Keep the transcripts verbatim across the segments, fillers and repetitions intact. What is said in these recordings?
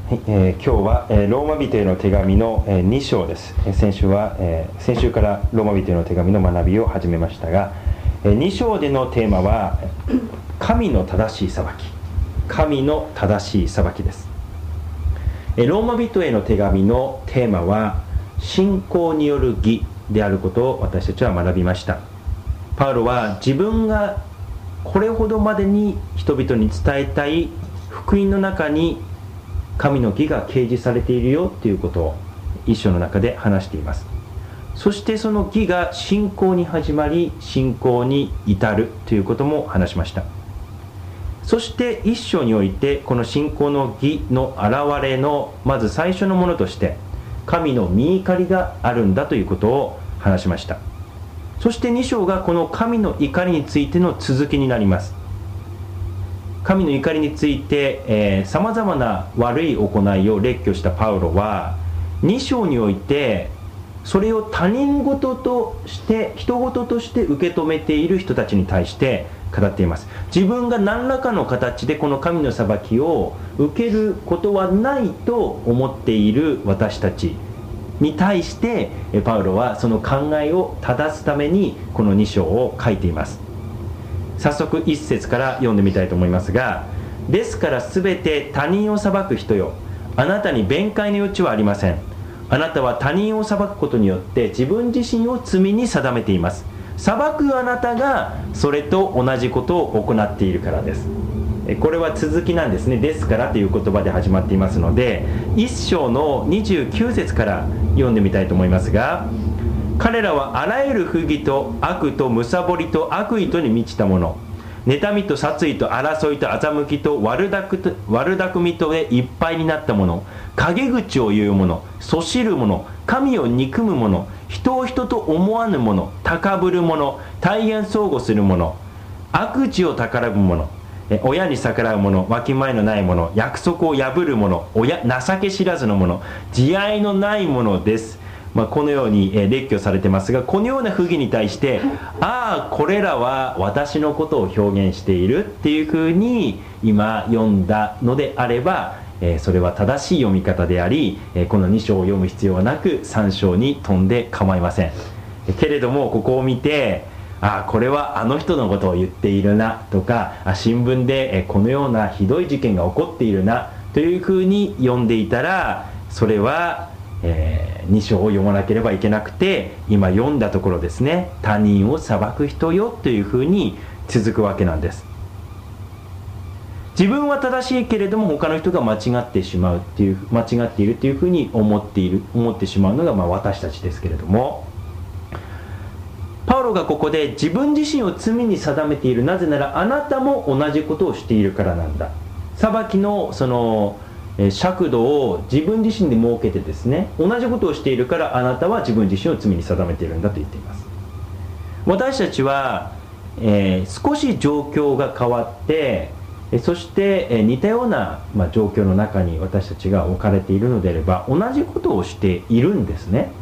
はい、えー、今日は、えー、ローマ人への手紙の、えー、に章です。えー、先週は、えー、先週からローマ人への手紙の学びを始めましたが、えー、に章でのテーマは神の正しい裁き、神の正しい裁きです。えー、ローマ人への手紙のテーマは信仰による義であることを私たちは学びました。パウロは自分がこれほどまでに人々に伝えたい福音の中に神の義が掲示されているよということを一章の中で話しています。そしてその義が信仰に始まり信仰に至るということも話しました。そして一章においてこの信仰の義の現れのまず最初のものとして神の御怒りがあるんだということを話しました。そしてに章がこの神の怒りについての続きになります。神の怒りについてさまざまな悪い行いを列挙したパウロはに章においてそれを他人事として人事として受け止めている人たちに対して語っています。自分が何らかの形でこの神の裁きを受けることはないと思っている私たちに対してパウロはその考えを正すためにこのに章を書いています。早速一節から読んでみたいと思いますが、ですからすべて他人を裁く人よ、あなたに弁解の余地はありません。あなたは他人を裁くことによって自分自身を罪に定めています。裁くあなたがそれと同じことを行っているからです。これは続きなんですね。ですからという言葉で始まっていますので、一章のにじゅうきゅう節から読んでみたいと思いますが、彼らはあらゆる不義と悪と貪りと悪意とに満ちたもの、妬みと殺意と争いと欺きと悪巧と悪巧みとでいっぱいになったもの、陰口を言うもの、そしるもの、神を憎むもの、人を人と思わぬもの、高ぶるもの、大変相互するもの、悪事を企むもの、親に逆らう者、わきまえのない者、約束を破る者、親情け知らずの者、慈愛のない者です。まあ、このように列挙されてますが、このような不義に対してああこれらは私のことを表現しているっていうふうに今読んだのであれば、えー、それは正しい読み方であり、えー、このに章を読む必要はなくさん章に飛んで構いません。けれどもここを見て、ああこれはあの人のことを言っているなとか、あ新聞で、えー、このようなひどい事件が起こっているなというふうに読んでいたら、それはえー、に章を読まなければいけなくて、今読んだところですね、他人を裁く人よというふうに続くわけなんです。自分は正しいけれども他の人が間違ってしまうっていう間違っているというふうに思っている思ってしまうのがまあ私たちですけれども、パウロがここで自分自身を罪に定めている、なぜならあなたも同じことをしているからなんだ。裁きのその尺度を自分自身で設けてですね、同じことをしているからあなたは自分自身を罪に定めているんだと言っています。私たちは、えー、少し状況が変わってそして似たような、まあ、状況の中に私たちが置かれているのであれば同じことをしているんですね。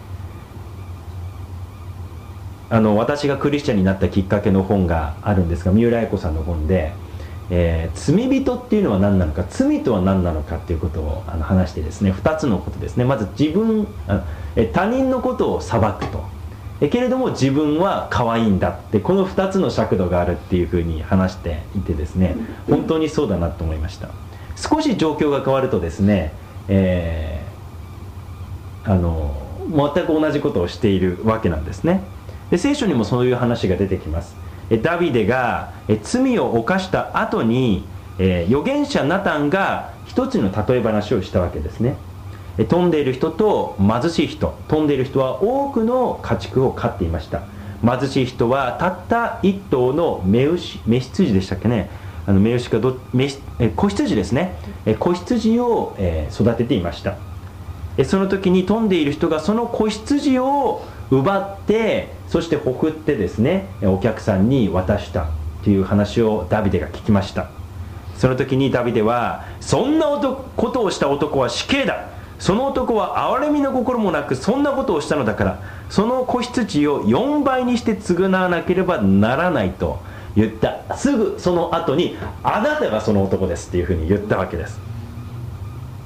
あの私がクリスチャンになったきっかけの本があるんですが、三浦綾子さんの本でえー、罪人っていうのは何なのか、罪とは何なのかっていうことをあの話してですね、ふたつのことですね。まず自分あえ他人のことを裁くと、えけれども自分は可愛いんだって、このふたつの尺度があるっていうふうに話していてですね、本当にそうだなと思いました。少し状況が変わるとですね、えー、あの全く同じことをしているわけなんですね。で聖書にもそういう話が出てきます。ダビデが罪を犯した後に預言者ナタンが一つの例え話をしたわけですね。富んでいる人と貧しい人、富んでいる人は多くの家畜を飼っていました。貧しい人はたった一頭の雌牛、雌羊でしたっけね、あの雌牛かど雌子羊ですね、子羊を育てていました。その時に富んでいる人がその子羊を奪って、そしてほふってですねお客さんに渡したという話をダビデが聞きました。その時にダビデは、そんなことをした男は死刑だ、その男は憐れみの心もなくそんなことをしたのだから、その子羊をよんばいにして償わなければならないと言った。すぐその後にあなたがその男ですっていうふうに言ったわけです。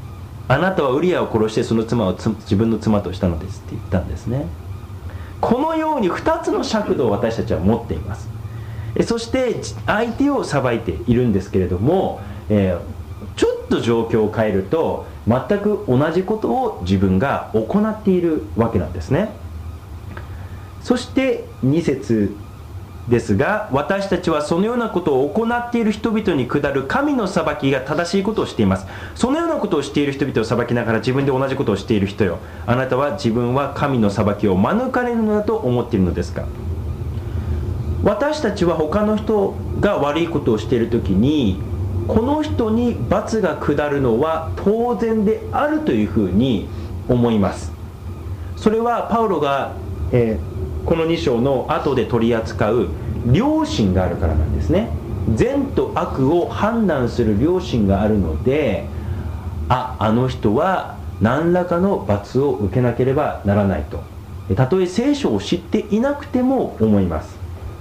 あなたはウリアを殺してその妻をつ自分の妻としたのですって言ったんですね。このようにふたつの尺度を私たちは持っています。そして相手を裁いているんですけれども、えー、ちょっと状況を変えると全く同じことを自分が行っているわけなんですね。そしてに節ですが、私たちはそのようなことを行っている人々に下る神の裁きが正しいことをしています。そのようなことをしている人々を裁きながら自分で同じことをしている人よ、あなたは自分は神の裁きを免れるのだと思っているのですか。私たちは他の人が悪いことをしているときに、この人に罰が下るのは当然であるというふうに思います。それはパウロが、えー、このに章の後で取り扱う良心があるからなんですね。善と悪を判断する良心があるので、あ、あの人は何らかの罰を受けなければならないと、たとえ聖書を知っていなくても思います。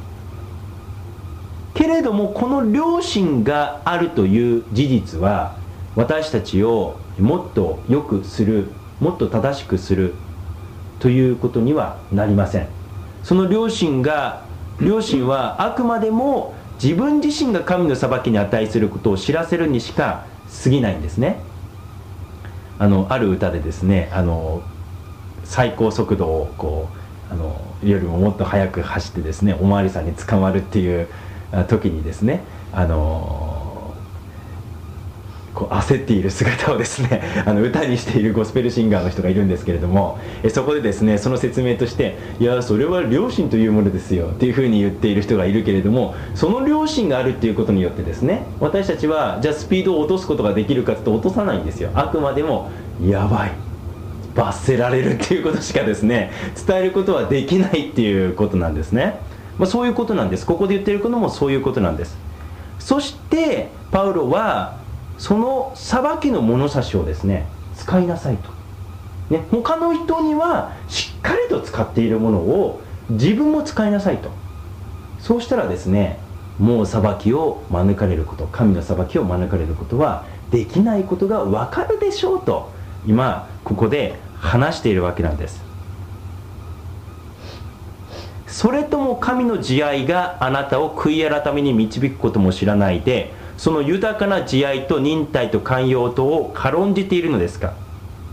けれどもこの良心があるという事実は私たちをもっと良くする、もっと正しくするということにはなりません。その良心が良心はあくまでも自分自身が神の裁きに値することを知らせるにしか過ぎないんですね。あのある歌でですね、あの最高速度をこうあのよりももっと速く走ってですね、おまわりさんに捕まるっていう時にですね、あのこう焦っている姿をですねあの歌にしているゴスペルシンガーの人がいるんですけれども、えそこでですねその説明として、いやそれは良心というものですよっていうふうに言っている人がいるけれども、その良心があるっていうことによってですね、私たちはじゃあスピードを落とすことができるかというと落とさないんですよ。あくまでもやばい、罰せられるっていうことしかですね伝えることはできないっていうことなんですね。まあ、そういうことなんです。ここで言っていることもそういうことなんです。そしてパウロはその裁きの物差しをですね使いなさいと、ね、他の人にはしっかりと使っているものを自分も使いなさいと。そうしたらですね、もう裁きを免れること、神の裁きを免れることはできないことが分かるでしょうと今ここで話しているわけなんです。それとも神の慈愛があなたを悔い改めに導くことも知らないで、その豊かな慈愛と忍耐と寛容とを軽んじているのですか。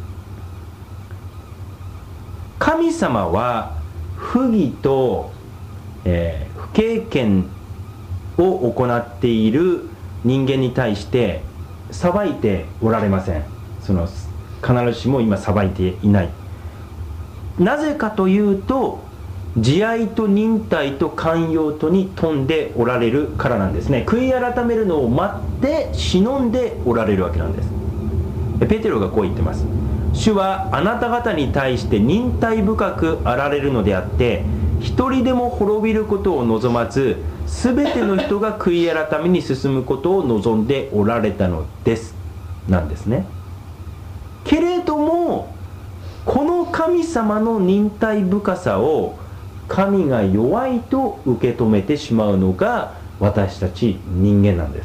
神様は不義と、えー、不経験を行っている人間に対して裁いておられません。その必ずしも今裁いていない。なぜかというと、慈愛と忍耐と寛容とに富んでおられるからなんですね。悔い改めるのを待って忍んでおられるわけなんです。ペテロがこう言ってます。主はあなた方に対して忍耐深くあられるのであって、一人でも滅びることを望まず、すべての人が悔い改めに進むことを望んでおられたのですなんですね。けれどもこの神様の忍耐深さを神が弱いと受け止めてしまうのが私たち人間なんです。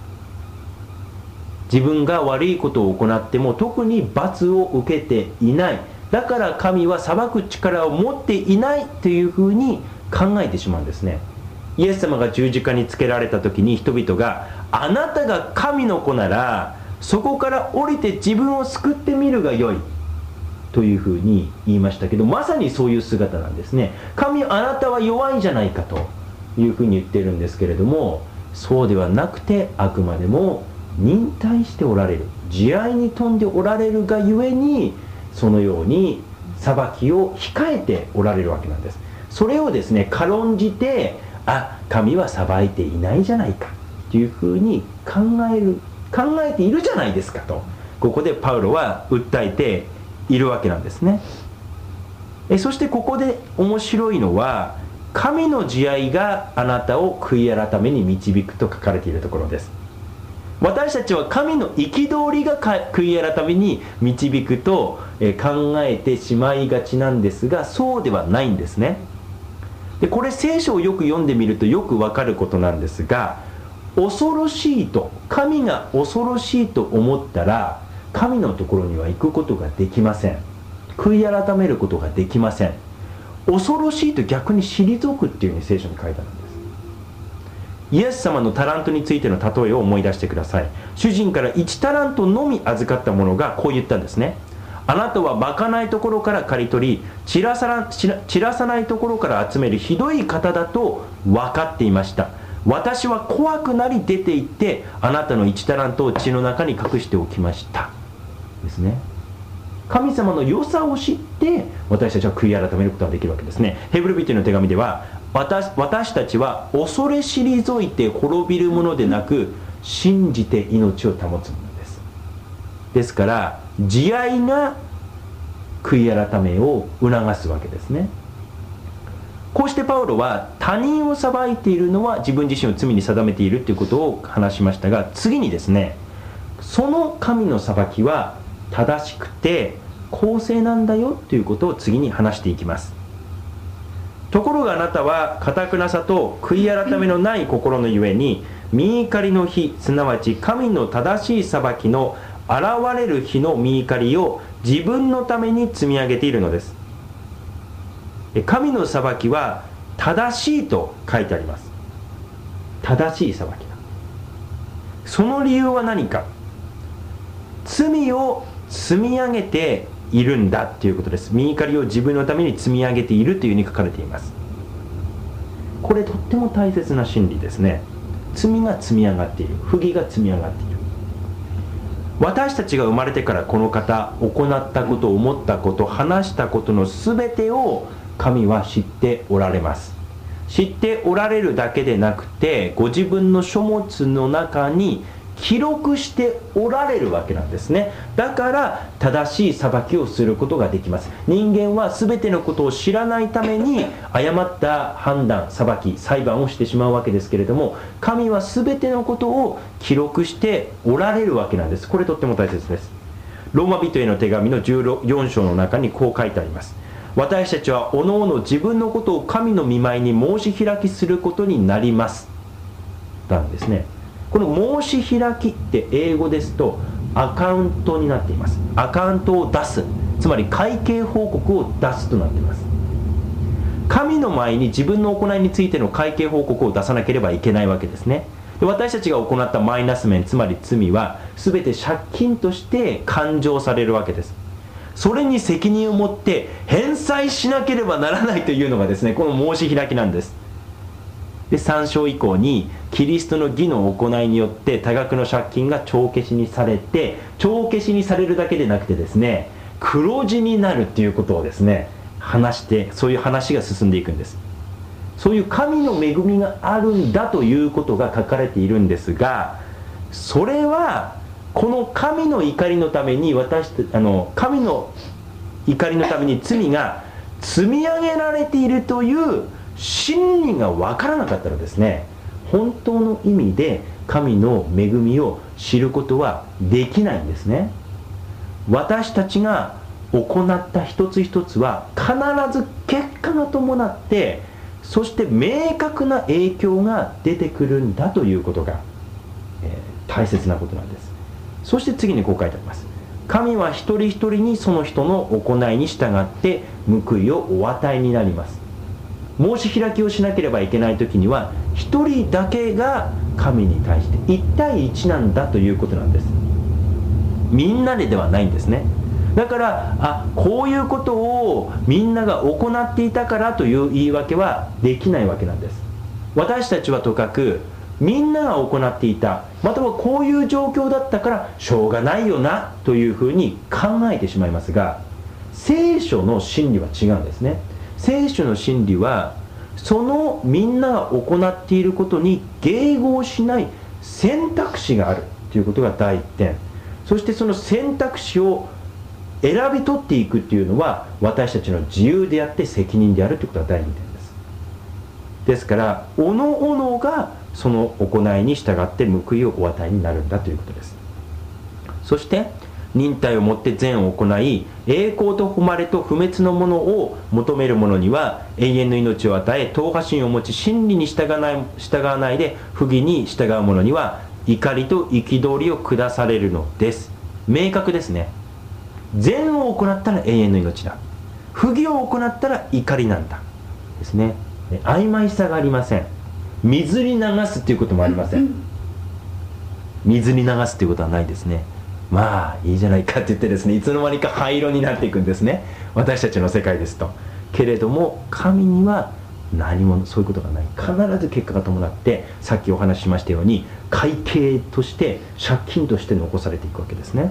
自分が悪いことを行っても特に罰を受けていない、だから神は裁く力を持っていないというふうに考えてしまうんですね。イエス様が十字架につけられた時に人々が、あなたが神の子ならそこから降りて自分を救ってみるがよいというふうに言いましたけど、まさにそういう姿なんですね。神、あなたは弱いんじゃないかというふうに言ってるんですけれども、そうではなくてあくまでも忍耐しておられる、慈愛に富んでおられるがゆえに、そのように裁きを控えておられるわけなんです。それをですね軽んじて、あ、神は裁いていないじゃないかというふうに考える考えているじゃないですかと、ここでパウロは訴えているわけなんですね。えそしてここで面白いのは、神の慈愛があなたを悔い改めに導くと書かれているところです。私たちは神の憤りが悔い改めに導くと考えてしまいがちなんですが、そうではないんですね。でこれ聖書をよく読んでみるとよくわかることなんですが、恐ろしいと、神が恐ろしいと思ったら神のところには行くことができません。悔い改めることができません。恐ろしいと逆に退くっていうふうに聖書に書いてあるんです。イエス様のタラントについての例えを思い出してください。主人からいちタラントのみ預かった者がこう言ったんですね。あなたはまかないところから借り取り、散らさら、散ら、散らさないところから集めるひどい方だと分かっていました。私は怖くなり出て行って、あなたのいちタラントを地の中に隠しておきましたですね。神様の良さを知って私たちは悔い改めることができるわけですね。ヘブル人への手紙では、 私, 私たちは恐れ退いて滅びるものでなく、信じて命を保つものです。ですから慈愛が悔い改めを促すわけですね。こうしてパウロは他人を裁いているのは自分自身を罪に定めているということを話しましたが、次にですね、その神の裁きは正しくて公正なんだよということを次に話していきます。ところがあなたは堅くなさと悔い改めのない心のゆえに、御怒りの日、すなわち神の正しい裁きの現れる日の御怒りを自分のために積み上げているのです。神の裁きは正しいと書いてあります。正しい裁きだ。その理由は何か。罪を積み上げているんだということです。御怒りを自分のために積み上げているというふうに書かれています。これとっても大切な真理ですね。罪が積み上がっている、不義が積み上がっている。私たちが生まれてからこの方、行ったこと、思ったこと、話したことの全てを神は知っておられます。知っておられるだけでなくて、ご自分の書物の中に記録しておられるわけなんですね。だから正しい裁きをすることができます。人間は全てのことを知らないために誤った判断、裁き、裁判をしてしまうわけですけれども、神は全てのことを記録しておられるわけなんです。これとっても大切です。ローマ人への手紙のじゅうよん章の中にこう書いてあります。私たちはおのおの自分のことを神の御前に申し開きすることになりますなんですね。この申し開きって英語ですとアカウントになっています。アカウントを出す、つまり会計報告を出すとなっています。神の前に自分の行いについての会計報告を出さなければいけないわけですね。で、私たちが行ったマイナス面、つまり罪は全て借金として勘定されるわけです。それに責任を持って返済しなければならないというのがですね、この申し開きなんです。で、さん章以降にキリストの義の行いによって多額の借金が帳消しにされて、帳消しにされるだけでなくてですね、黒字になるっていうことをですね話して、そういう話が進んでいくんです。そういう神の恵みがあるんだということが書かれているんですが、それはこの神の怒りのために私あの神の怒りのために罪が積み上げられているという真理が分からなかったらですね、本当の意味で神の恵みを知ることはできないんですね。私たちが行った一つ一つは必ず結果が伴って、そして明確な影響が出てくるんだということが、えー、大切なことなんです。そして次にこう書いてあります。神は一人一人にその人の行いに従って報いをお与えになります。申し開きをしなければいけない時には一人だけが神に対して一対一なんだということなんです。みんなでではないんですね。だからあこういうことをみんなが行っていたからという言い訳はできないわけなんです。私たちはとかくみんなが行っていた、またはこういう状況だったからしょうがないよなというふうに考えてしまいますが、聖書の真理は違うんですね。聖書の真理はそのみんなが行っていることに迎合しない選択肢があるということが第一点。そしてその選択肢を選び取っていくっていうのは私たちの自由であって責任であるということが第二点です。ですからおのおのがその行いに従って報いをお与えになるんだということです。そして忍耐をもって善を行い、栄光と誉れと不滅のものを求める者には永遠の命を与え、党派心を持ち真理に従わない、従わないで不義に従う者には怒りと憤りを下されるのです。 明確ですね。善を行ったら永遠の命だ、不義を行ったら怒りなんだですね。曖昧さがありません。水に流すっていうこともありません。水に流すっていうことはないですね。まあいいじゃないかって言ってですね、いつの間にか灰色になっていくんですね、私たちの世界ですと。けれども神には何もそういうことがない。必ず結果が伴って、さっきお話ししましたように会計として借金として残されていくわけですね。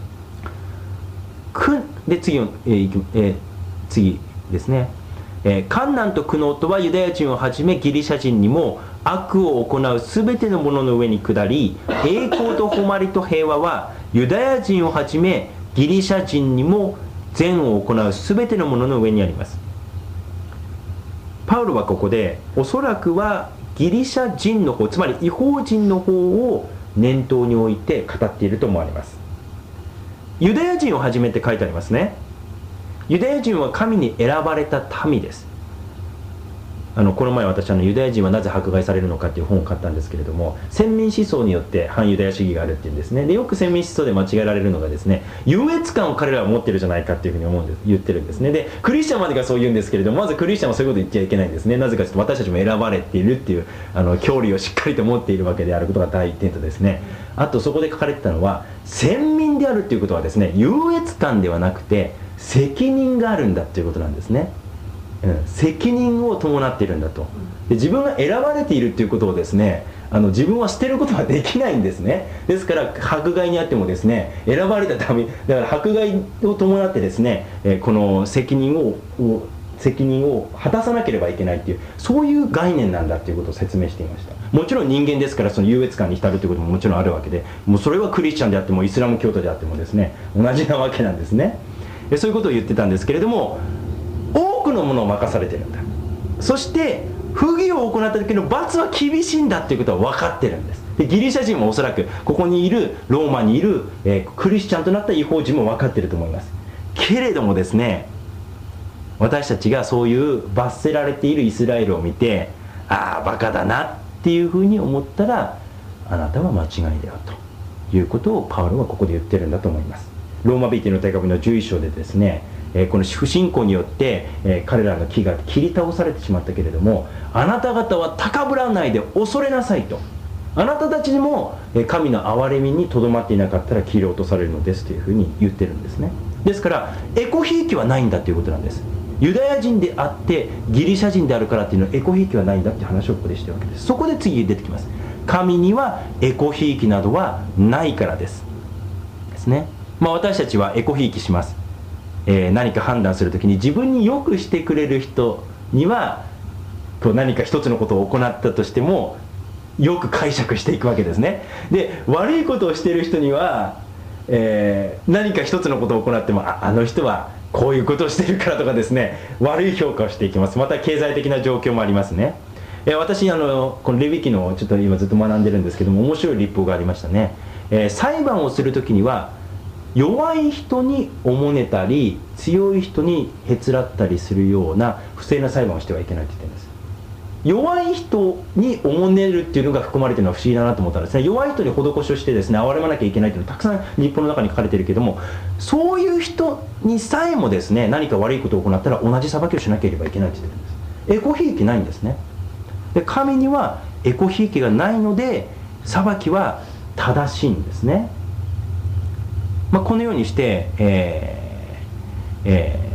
くで 次, えーえー、次ですね、えー、患難と苦悩とはユダヤ人をはじめギリシャ人にも悪を行うすべてのものの上に下り、栄光と誉りと平和はユダヤ人をはじめギリシャ人にも善を行うすべてのものの上にあります。パウロはここでおそらくはギリシャ人の方、つまり異邦人の方を念頭に置いて語っていると思われます。ユダヤ人をはじめって書いてありますね。ユダヤ人は神に選ばれた民です。あのこの前私あのユダヤ人はなぜ迫害されるのかっていう本を買ったんですけれども、先民思想によって反ユダヤ主義があるっていうんですね。でよく先民思想で間違えられるのがですね、優越感を彼らは持ってるじゃないかっていうふうに思うんです言ってるんですね。でクリスチャンまでがそう言うんですけれども、まずクリスチャンはそういうこと言っちゃいけないんですね。なぜかというと私たちも選ばれているっていうあの教理をしっかりと持っているわけであることが第一点とですね、あとそこで書かれてたのは先民であるっていうことはですね、優越感ではなくて責任があるんだっていうことなんですね。うん、責任を伴っているんだと。で自分が選ばれているっていうことをですね、あの自分は捨てることはできないんですね。ですから迫害にあってもですね、選ばれたためだから迫害を伴ってですね、えー、この責任を責任を果たさなければいけないっていう、そういう概念なんだっていうことを説明していました。もちろん人間ですから、その優越感に浸るということももちろんあるわけで、もうそれはクリスチャンであってもイスラム教徒であってもですね、同じなわけなんですね。そういうことを言ってたんですけれども、多くのものを任されてるんだ。そして不義を行った時の罰は厳しいんだっていうことは分かってるんです。でギリシャ人もおそらくここにいるローマにいる、えー、クリスチャンとなった異邦人も分かってると思います。けれどもですね、私たちがそういう罰せられているイスラエルを見て、ああバカだなっていうふうに思ったら、あなたは間違いだよということをパウロはここで言ってるんだと思います。ローマ人への手紙のじゅういっ章でですね、えー、この不信仰によって、えー、彼らの木が切り倒されてしまったけれども、あなた方は高ぶらないで恐れなさいと。あなたたちにも、えー、神の憐れみにとどまっていなかったら切り落とされるのですというふうに言ってるんですね。ですからエコひいきはないんだということなんです。ユダヤ人であってギリシャ人であるからっていうのはエコひいきはないんだっていう話をここでしてるわけです。そこで次出てきます。神にはエコひいきなどはないからですですね。まあ、私たちはエコひいきします。えー、何か判断するときに自分によくしてくれる人にはこう何か一つのことを行ったとしてもよく解釈していくわけですね。で悪いことをしている人には、えー、何か一つのことを行っても あ, あの人はこういうことをしているからとかですね、悪い評価をしていきます。また経済的な状況もありますね。えー、私あのこのレビ記のちょっと今ずっと学んでるんですけども、面白い律法がありましたね。えー、裁判をするときには弱い人におもねたり強い人にへつらったりするような不正な裁判をしてはいけないって言ってるんです。弱い人におもねるっていうのが含まれているのは不思議だなと思ったらですね、弱い人に施しをしてですね憐れまなきゃいけないというのはたくさん日本の中に書かれているけども、そういう人にさえもですね何か悪いことを行ったら同じ裁きをしなければいけないって言ってるんです。エコひいきないんですね。で神にはエコひいきがないので裁きは正しいんですね。まあ、このようにして、えーえ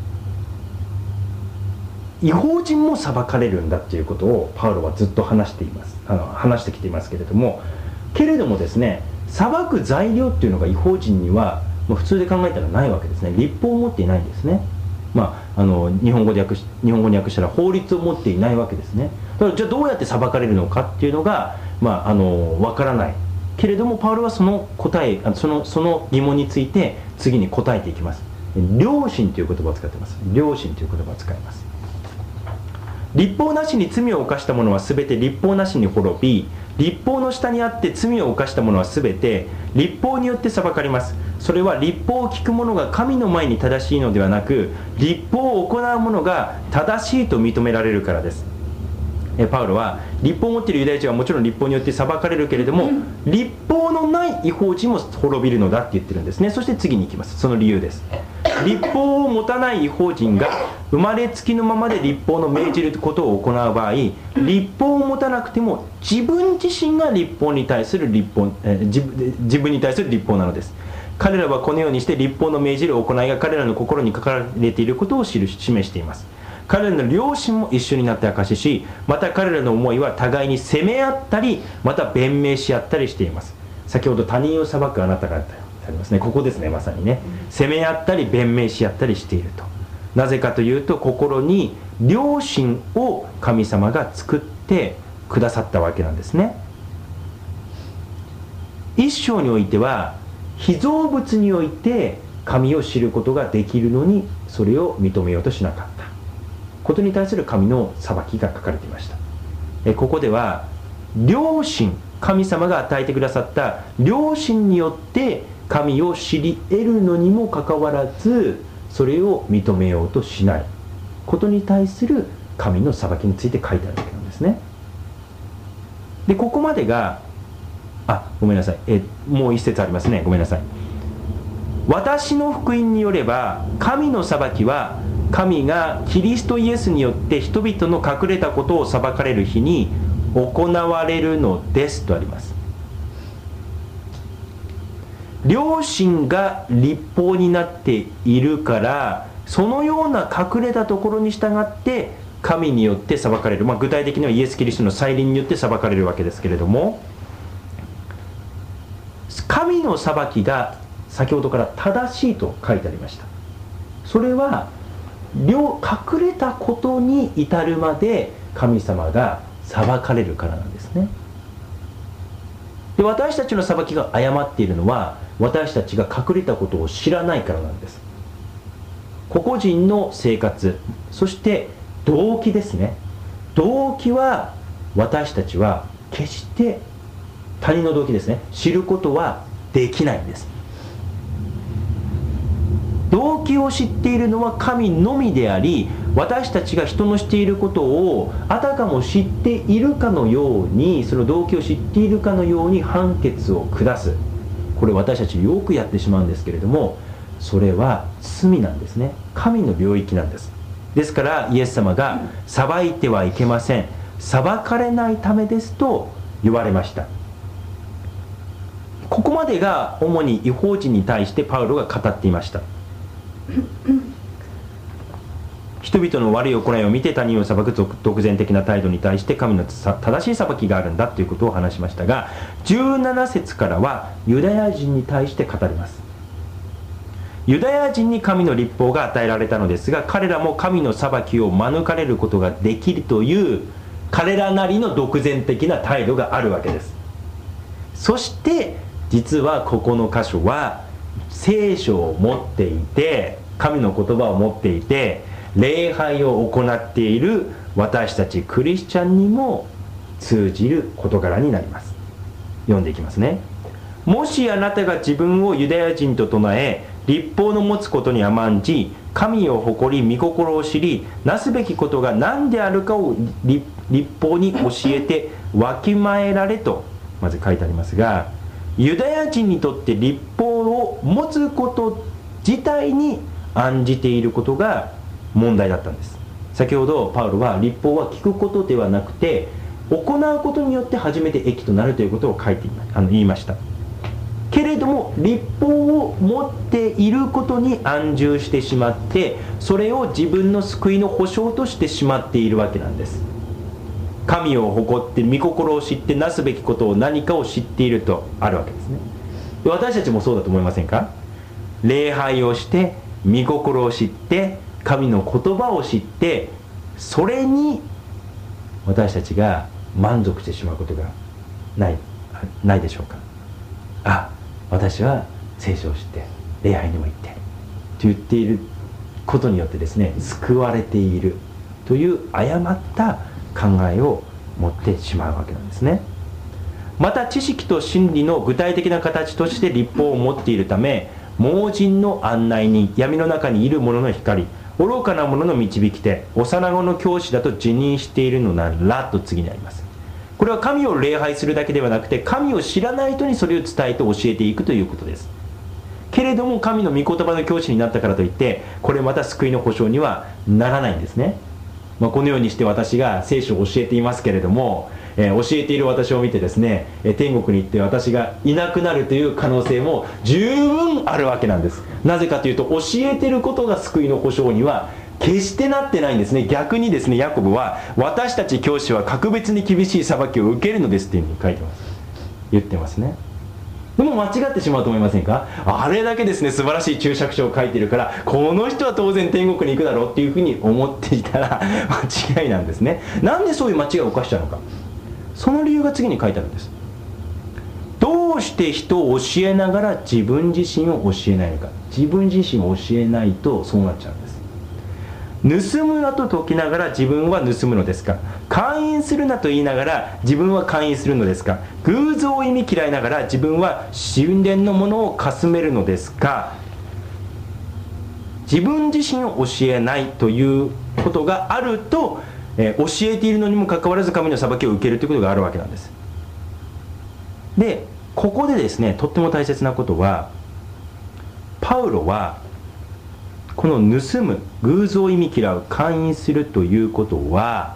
ー、異邦人も裁かれるんだということをパウロはずっと話していますあの話してきていますけれども、けれどもですね、裁く材料っていうのが異邦人にはもう普通で考えたらないわけですね。律法を持っていないんですね。まあ、あの日本語で訳し日本語に訳したら法律を持っていないわけですね。だからじゃあどうやって裁かれるのかっていうのが、まあ、あの分からないけれども、パウロはその答えその、その疑問について次に答えていきます。良心という言葉を使っています。良心という言葉を使います。律法なしに罪を犯した者はすべて律法なしに滅び、律法の下にあって罪を犯した者はすべて律法によって裁かれます。それは律法を聞く者が神の前に正しいのではなく、律法を行う者が正しいと認められるからです。 えパウロは律法を持っているユダヤ人はもちろん律法によって裁かれるけれども、律法のない異邦人も滅びるのだって言ってるんですね。そして次に行きます。その理由です。律法を持たない異邦人が生まれつきのままで律法の命じることを行う場合、律法を持たなくても自分自身が律法に対する律法、えー、自, 自分に対する律法なのです。彼らはこのようにして律法の命じる行いが彼らの心に書かれていることを示しています。彼らの良心も一緒になって証しし、また彼らの思いは互いに責め合ったり、また弁明し合ったりしています。先ほど他人を裁くあなたがありますね。ここですね、まさにね。責め合ったり弁明し合ったりしていると。なぜかというと、心に良心を神様が作ってくださったわけなんですね。一章においては被造物において神を知ることができるのに、それを認めようとしなかったことに対する神の裁きが書かれていました。えここでは良心、神様が与えてくださった良心によって神を知り得るのにもかかわらず、それを認めようとしないことに対する神の裁きについて書いてあるわけなんですね。でここまでがあごめんなさいえもう一節ありますね。ごめんなさい。私の福音によれば神の裁きは神がキリストイエスによって人々の隠れたことを裁かれる日に行われるのですとあります。良心が律法になっているから、そのような隠れたところに従って神によって裁かれる、まあ、具体的にはイエス・キリストの再臨によって裁かれるわけですけれども、神の裁きが先ほどから正しいと書いてありました。それは隠れたことに至るまで神様が裁かれるからなんですね。で私たちの裁きが誤っているのは、私たちが隠れたことを知らないからなんです。個々人の生活、そして動機ですね。動機は私たちは決して他人の動機ですね、知ることはできないんです。動機を知っているのは神のみであり、私たちが人のしていることをあたかも知っているかのように、その動機を知っているかのように判決を下す、これ私たちよくやってしまうんですけれども、それは罪なんですね。神の領域なんです。ですからイエス様が裁いてはいけません、裁かれないためですと言われました。ここまでが主に異邦人に対してパウロが語っていました。人々の悪い行いを見て他人を裁く独善的な態度に対して神の正しい裁きがあるんだということを話しましたが、じゅうなな節からはユダヤ人に対して語ります。ユダヤ人に神の律法が与えられたのですが、彼らも神の裁きを免れることができるという彼らなりの独善的な態度があるわけです。そして実はここの箇所は聖書を持っていて、神の言葉を持っていて、礼拝を行っている私たちクリスチャンにも通じる事柄になります。読んでいきますね。もしあなたが自分をユダヤ人と唱え、律法の持つことに甘んじ、神を誇り御心を知り、なすべきことが何であるかを律法に教えてわきまえられとまず書いてありますが、ユダヤ人にとって律法を持つこと自体に案じていることが問題だったんです。先ほどパウロは律法は聞くことではなくて行うことによって初めて益となるということを書いてあの言いました。けれども律法を持っていることに安住してしまって、それを自分の救いの保証としてしまっているわけなんです。神を誇って御心を知ってなすべきことを何かを知っているとあるわけですね。で私たちもそうだと思いませんか？礼拝をして御心を知って神の言葉を知って、それに私たちが満足してしまうことがないないでしょうか。あ、私は聖書を知って礼拝にも行ってと言っていることによってですね、救われているという誤った考えを持ってしまうわけなんですね。また知識と真理の具体的な形として律法を持っているため、盲人の案内人、闇の中にいる者の光、 愚かな者の導き手、幼子の教師だと自認しているのならと次にあります。これは神を礼拝するだけではなくて、神を知らない人にそれを伝えて教えていくということです。けれども神の御言葉の教師になったからといって、これまた救いの保証にはならないんですね。まあ、このようにして私が聖書を教えていますけれども、えー、教えている私を見てですね、えー、天国に行って私がいなくなるという可能性も十分あるわけなんです。なぜかというと、教えていることが救いの保証には決してなってないんですね。逆にですね、ヤコブは私たち教師は格別に厳しい裁きを受けるのですっていうふうに書いてます、言ってますね。でも間違ってしまうと思いませんか？あれだけですね素晴らしい注釈書を書いているから、この人は当然天国に行くだろうっていうふうに思っていたら間違いなんですね。なんでそういう間違いを犯しちゃうのか、その理由が次に書いてあるんです。どうして人を教えながら自分自身を教えないのか。自分自身を教えないとそうなっちゃうんです。盗むなと説きながら自分は盗むのですか。姦淫するなと言いながら自分は姦淫するのですか。偶像を忌み嫌いながら自分は神殿のものをかすめるのですか。自分自身を教えないということがあると、えー、教えているのにもかかわらず神の裁きを受けるということがあるわけなんです。でここでですね、とっても大切なことは、パウロはこの盗む、偶像を忌み嫌う、姦淫するということは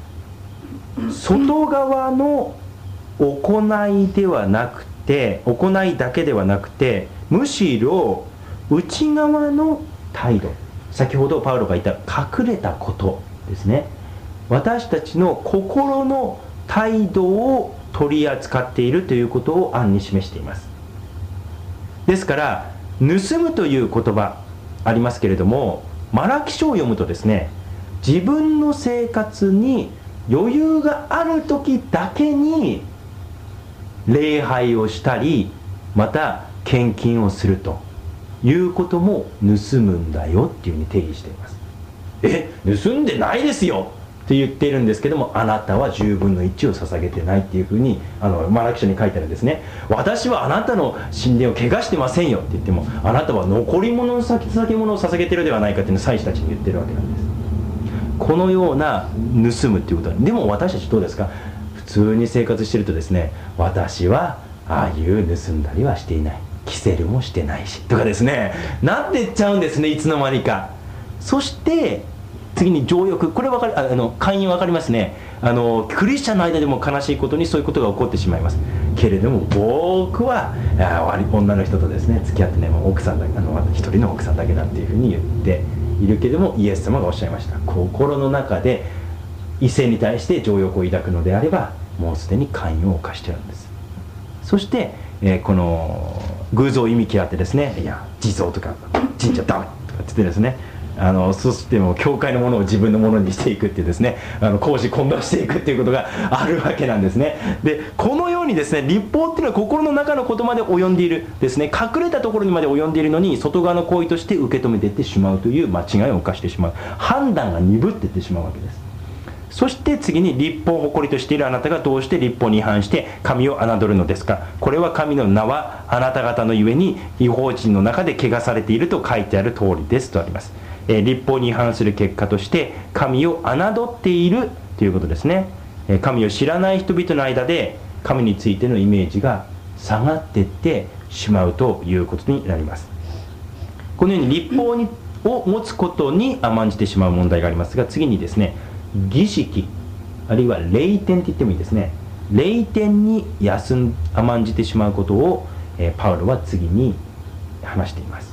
外側の行いではなくて、行いだけではなくて、むしろ内側の態度、先ほどパウロが言った隠れたことですね。私たちの心の態度を取り扱っているということを暗に示しています。ですから盗むという言葉ありますけれども、マラキ書を読むとですね、自分の生活に余裕がある時だけに礼拝をしたり、また献金をするということも盗むんだよっていうふうに定義しています。え、盗んでないですよって言っているんですけども、あなたはじゅうぶんのいちを捧げてないっていうふうにあのマラキ書に書いてあるんですね。私はあなたの神殿を汚してませんよって言っても、あなたは残り物の捧げ物を捧げてるではないかっていうのを祭司たちに言ってるわけなんです。このような盗むっていうことは、でも私たちどうですか？普通に生活してるとですね、私はああいう盗んだりはしていない、キセルもしてないしとかですね、なってっちゃうんですね、いつの間にか。そして次に情欲、これ分かり、あの勧誘分かりますね。あのクリスチャンの間でも悲しいことにそういうことが起こってしまいます。けれども僕はあ女の人とですね付き合ってね、もう奥さんだけ、あの一人の奥さんだけだっていうふうに言っているけれども、イエス様がおっしゃいました。心の中で異性に対して情欲を抱くのであれば、もうすでに勧誘を犯しているんです。そして、えー、この偶像を忌み嫌ってですね、いや地蔵とか神社ダメとかって言ってですね、あのそしても教会のものを自分のものにしていくっていうですね、あの公私混同していくっていうことがあるわけなんですね。でこのようにですね、律法っていうのは心の中のことまで及んでいるですね、隠れたところにまで及んでいるのに、外側の行為として受け止めていってしまうという間違いを犯してしまう、判断が鈍っていってしまうわけです。そして次に、律法を誇りとしているあなたがどうして律法に違反して神を侮るのですか。これは神の名はあなた方のゆえに異邦人の中で汚されていると書いてある通りですとあります。えー、律法に違反する結果として神を侮っているということですね。えー、神を知らない人々の間で神についてのイメージが下がっていってしまうということになります。このように律法にを持つことに甘んじてしまう問題がありますが、次にですね、儀式あるいは礼典って言ってもいいですね、礼典に休ん甘んじてしまうことを、えー、パウロは次に話しています。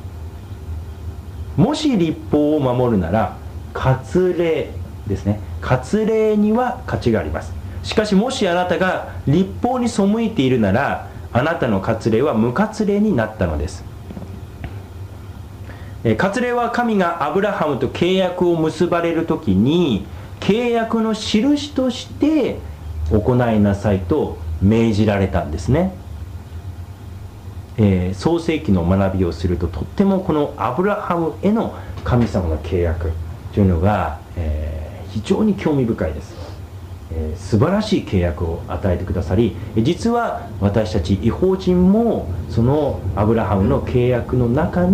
もし律法を守るなら割礼ですね、割礼には価値があります。しかしもしあなたが律法に背いているなら、あなたの割礼は無割礼になったのです。割礼は神がアブラハムと契約を結ばれるときに契約の印として行いなさいと命じられたんですね。えー、創世記の学びをすると、とってもこのアブラハムへの神様の契約というのが、えー、非常に興味深いです。えー、素晴らしい契約を与えてくださり、実は私たち異邦人もそのアブラハムの契約の中に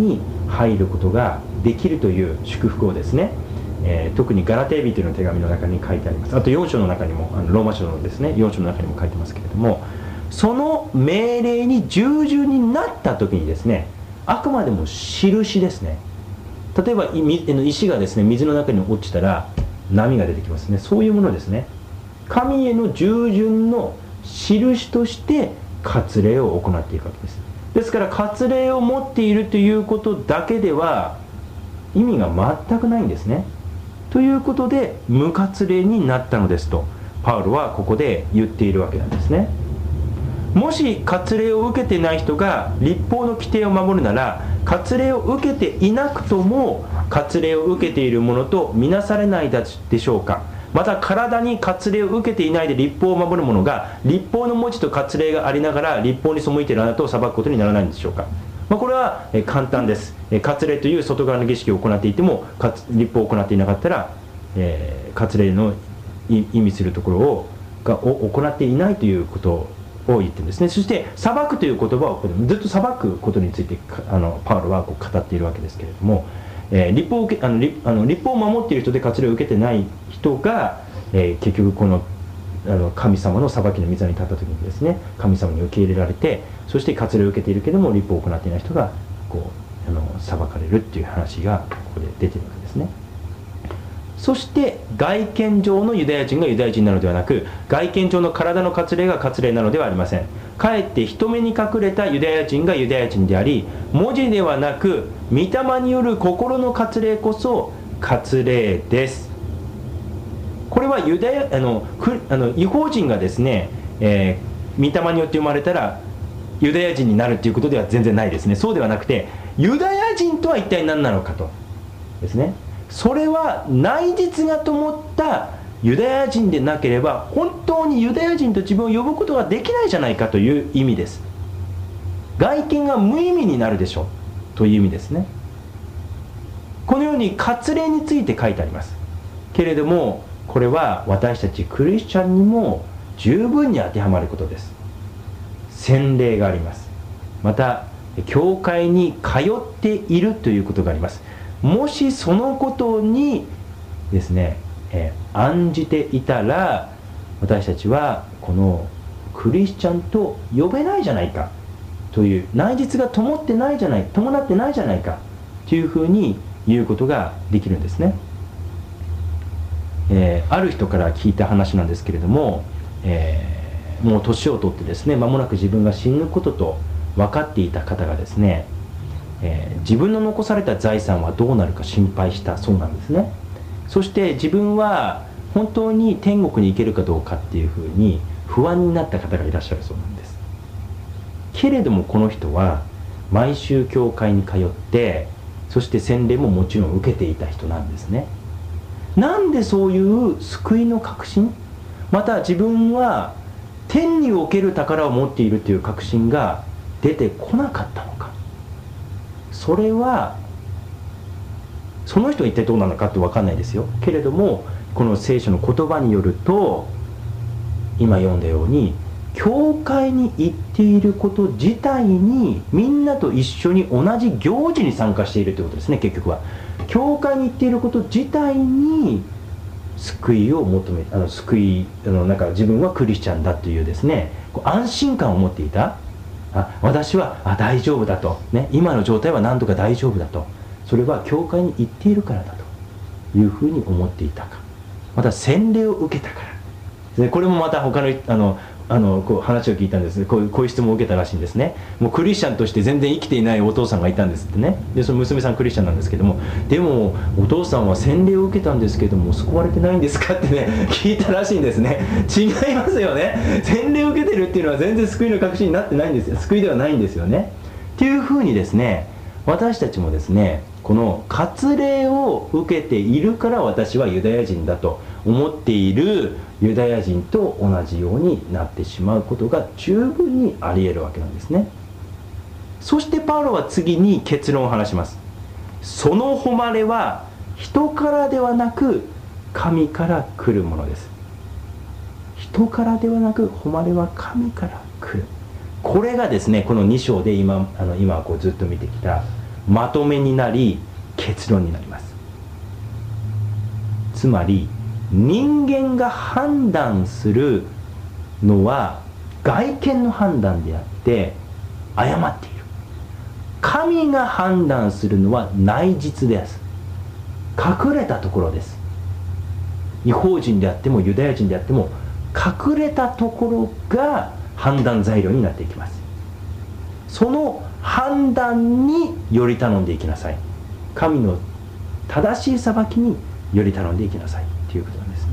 入ることができるという祝福をですね、えー、特にガラテヤ人の手紙の中に書いてあります。あとよん章の中にも、あのローマ書のですねよん章の中にも書いてますけれども、その命令に従順になった時にですね、あくまでも印ですね。例えば石がですね水の中に落ちたら波が出てきますね。そういうものですね。神への従順の印として割礼を行っていくわけです。ですから割礼を持っているということだけでは意味が全くないんですね。ということで無割礼になったのですとパウロはここで言っているわけなんですね。もし割礼を受けていない人が律法の規定を守るなら、割礼を受けていなくとも割礼を受けているものとみなされないでしょうか。また体に割礼を受けていないで律法を守る者が律法の文字と割礼がありながら律法に背いているあなたを裁くことにならないんでしょうか。まあ、これは簡単です。割礼という外側の儀式を行っていても律法を行っていなかったら、えー、割礼の意味するところをがを行っていないということを言ってるんですね。そして裁くという言葉をずっと裁くことについてあのパウロはこう語っているわけですけれども、えー、律法を受けあの 律, あの律法を守っている人で割礼を受けてない人が、えー、結局このあの神様の裁きの御座に立った時にですね、神様に受け入れられて、そして割礼を受けているけども律法を行っていない人がこうあの裁かれるっていう話がここで出ているわけですね。そして外見上のユダヤ人がユダヤ人なのではなく、外見上の体の割礼が割礼なのではありません。かえって人目に隠れたユダヤ人がユダヤ人であり、文字ではなく御霊による心の割礼こそ割礼です。これはユダヤあのあの異邦人がですね、えー、御霊によって生まれたらユダヤ人になるということでは全然ないですね。そうではなくて、ユダヤ人とは一体何なのかとですね、それは内実が灯ったユダヤ人でなければ本当にユダヤ人と自分を呼ぶことができないじゃないかという意味です。外見が無意味になるでしょうという意味ですね。このように割礼について書いてありますけれども、これは私たちクリスチャンにも十分に当てはまることです。洗礼があります。また教会に通っているということがあります。もしそのことにですね、えー、案じていたら、私たちはこのクリスチャンと呼べないじゃないかという、内実が伴ってないじゃない伴ってないじゃないかというふうに言うことができるんですね。えー、ある人から聞いた話なんですけれども、えー、もう年を取ってですね、間もなく自分が死ぬことと分かっていた方がですね、えー、自分の残された財産はどうなるか心配したそうなんですね。そして自分は本当に天国に行けるかどうかっていうふうに不安になった方がいらっしゃるそうなんです。けれどもこの人は毎週教会に通って、そして洗礼ももちろん受けていた人なんですね。なんでそういう救いの確信、また自分は天における宝を持っているという確信が出てこなかったのか。それはその人は一体どうなのかって分かんないですよ。けれどもこの聖書の言葉によると、今読んだように教会に行っていること自体にみんなと一緒に同じ行事に参加しているということですね。結局は教会に行っていること自体に救いを求め、あの救いあのなんか自分はクリスチャンだというですね、こう安心感を持っていた。あ、私はあ大丈夫だと、ね、今の状態は何とか大丈夫だと、それは教会に行っているからだというふうに思っていたか、また洗礼を受けたからで、これもまた他のあのあのこう話を聞いたんです。こういうこういう質問を受けたらしいんですね。もうクリスチャンとして全然生きていないお父さんがいたんですってね。でその娘さんクリスチャンなんですけども、でもお父さんは洗礼を受けたんですけども救われてないんですかってね聞いたらしいんですね。違いますよね。洗礼を受けてるっていうのは全然救いの確信になってないんですよ。救いではないんですよね。っていうふうにですね、私たちもですね、この割礼を受けているから私はユダヤ人だと思っているユダヤ人と同じようになってしまうことが十分にあり得るわけなんですね。そしてパウロは次に結論を話します。その誉れは人からではなく神から来るものです。人からではなく誉れは神から来る。これがですね、このに章で今あの今こうずっと見てきたまとめになり結論になります。つまり人間が判断するのは外見の判断であって誤っている。神が判断するのは内実です。隠れたところです。異邦人であってもユダヤ人であっても隠れたところが判断材料になっていきます。その判断により頼んでいきなさい。神の正しい裁きにより頼んでいきなさいということなんですね。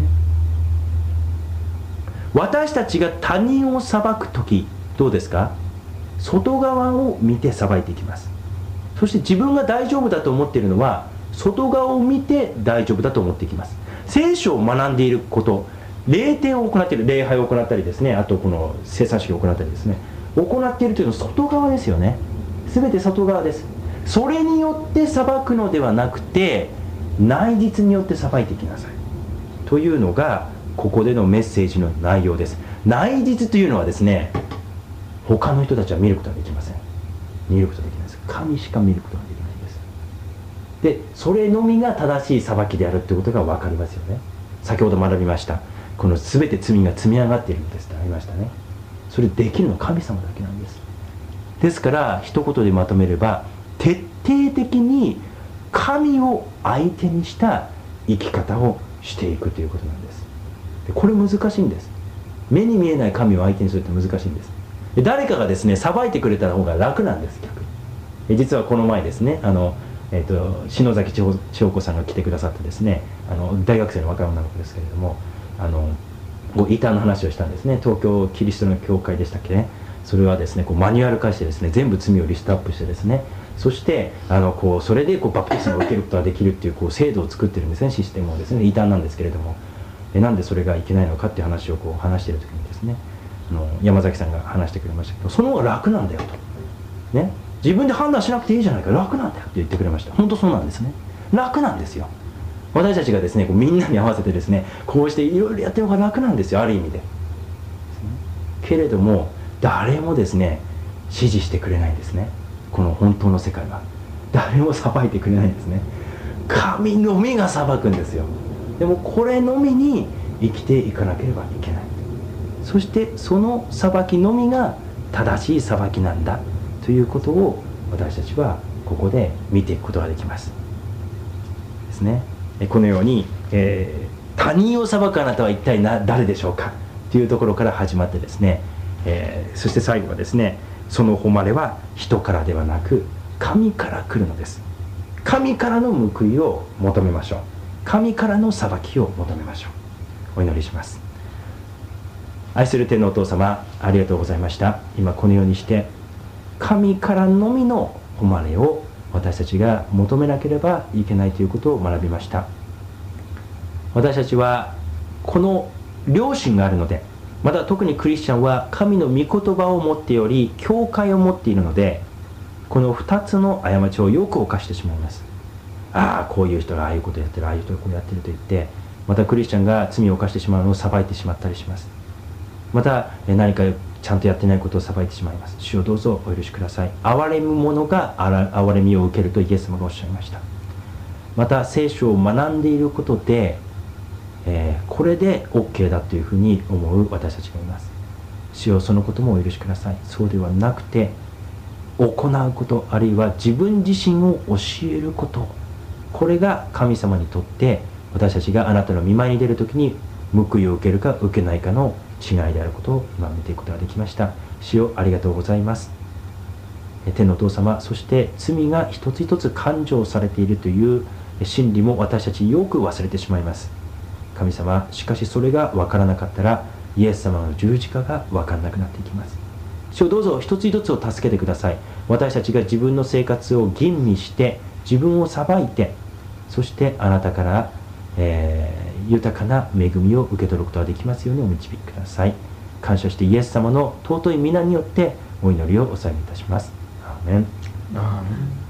私たちが他人を裁くときどうですか？外側を見て裁いていきます。そして自分が大丈夫だと思っているのは外側を見て大丈夫だと思っていきます。聖書を学んでいること、礼典を行っている、礼拝を行ったりですね、あとこの生産式を行ったりですね、行っているというのは外側ですよね。全て外側です。それによって裁くのではなくて内実によって裁いていきなさいというのがここでのメッセージの内容です。内実というのはですね、他の人たちは見ることができません。見ることができないです。神しか見ることができないんです。でそれのみが正しい裁きであるということが分かりますよね。先ほど学びました、この全て罪が積み上がっているんですとありましたね。それできるのは神様だけなんです。ですから一言でまとめれば、徹底的に神を相手にした生き方をしていくということなんです。でこれ難しいんです。目に見えない神を相手にするって難しいんです。で誰かがですね裁いてくれた方が楽なんです。逆に実はこの前ですね、あの、えー、と篠崎千穂子さんが来てくださってですね、あの大学生の若い女の子ですけれども、あの異端の話をしたんですね。東京キリストの教会でしたっけね。それはですねこうマニュアル化してですね、全部罪をリストアップしてですね、そしてあのこうそれでこうバプテスマを受けることができるっていう、こう制度を作ってるんですね、システムをですね。異端なんですけれども、えなんでそれがいけないのかっていう話をこう話している時にですね、あの山崎さんが話してくれましたけど、その方が楽なんだよと、ね、自分で判断しなくていいじゃないか、楽なんだよって言ってくれました。本当そうなんですね。楽なんですよ。私たちがですねこうみんなに合わせてですねこうしていろいろやってる方が楽なんですよ、ある意味で。けれども誰もですね支持してくれないんですね。この本当の世界は誰も裁いてくれないんですね。神のみが裁くんですよ。でもこれのみに生きていかなければいけない。そしてその裁きのみが正しい裁きなんだということを私たちはここで見ていくことができますですね。このように、えー、他人を裁くあなたは一体な誰でしょうかというところから始まってですね、えー、そして最後はですね、その誉れは人からではなく神から来るのです。神からの報いを求めましょう。神からの裁きを求めましょう。お祈りします。愛する天のお父様、ありがとうございました。今このようにして神からのみの誉れを私たちが求めなければいけないということを学びました。私たちはこの良心があるので、また特にクリスチャンは神の御言葉を持っており教会を持っているので、このふたつの過ちをよく犯してしまいます。ああこういう人がああいうことやってる、ああいう人がこうやってると言って、またクリスチャンが罪を犯してしまうのを裁いてしまったりします。また何かちゃんとやってないことを裁いてしまいます。主をどうぞお許しください。憐れむ者が憐れみを受けるとイエス様がおっしゃいました。また聖書を学んでいることで、えー、これで OK だというふうに思う私たちがいます。主よそのこともお許しください。そうではなくて行うこと、あるいは自分自身を教えること、これが神様にとって私たちがあなたの御前に出るときに報いを受けるか受けないかの違いであることを今見ていくことができました。主よありがとうございます。天のお父様、そして罪が一つ一つ勘定されているという真理も私たちよく忘れてしまいます。神様、しかしそれが分からなかったらイエス様の十字架が分からなくなっていきます。主よどうぞ一つ一つを助けてください。私たちが自分の生活を吟味して自分を裁いて、そしてあなたから、えー豊かな恵みを受け取ることができますようにお導きください。感謝してイエス様の尊い皆によってお祈りをお捧げいたします。アーメン。 アーメン。